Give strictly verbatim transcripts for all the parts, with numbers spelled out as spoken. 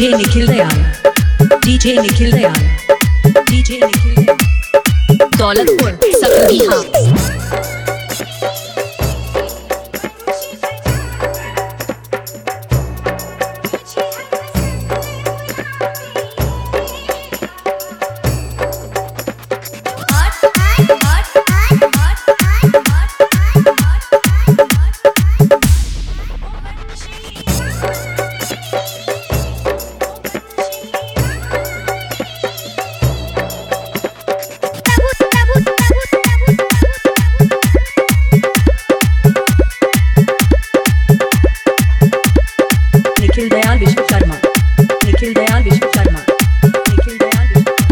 DJ Nikhil Dayal DJ Nikhil Dayal DJ Nikhil Dayal Daulatpur Sakaliha. Nikhil Dayal Vishwakarma Nikhil Dayal Vishwakarma Nikhil Dayal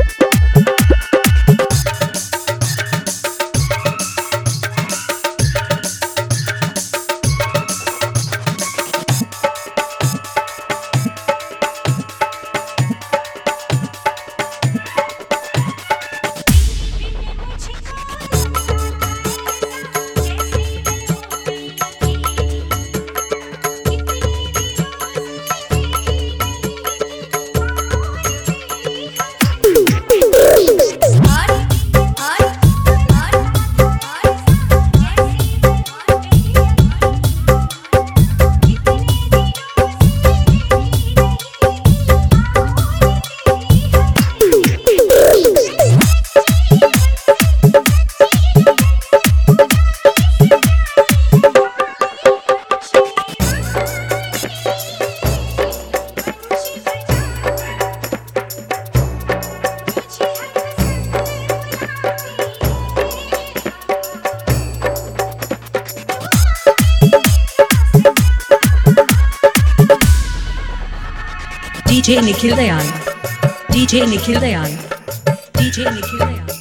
DJ Nikhil Dayal DJ Nikhil Dayal DJ Nikhil Dayal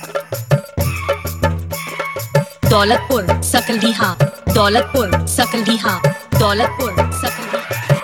Daulatpur Sakaliha Daulatpur Sakaliha Daulatpur Sakaliha.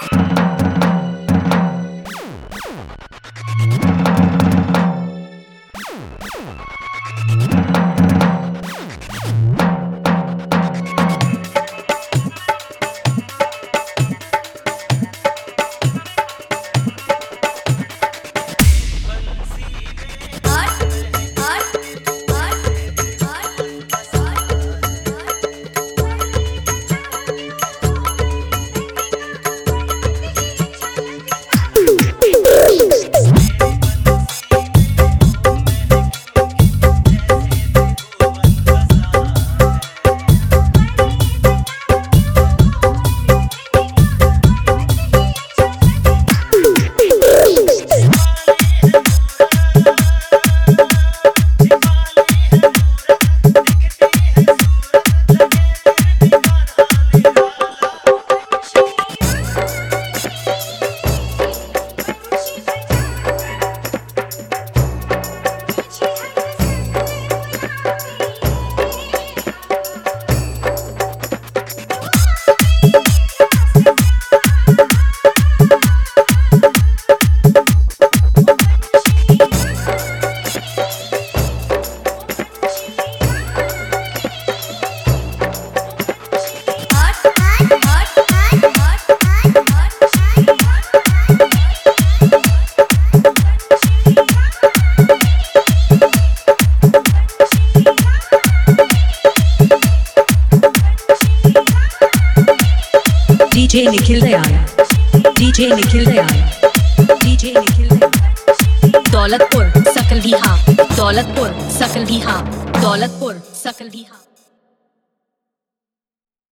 DJ Nikhil Dayal DJ Nikhil Dayal DJ Nikhil Dayal Daulatpur Sakaliha Daulatpur Sakaliha Daulatpur सकलीहा।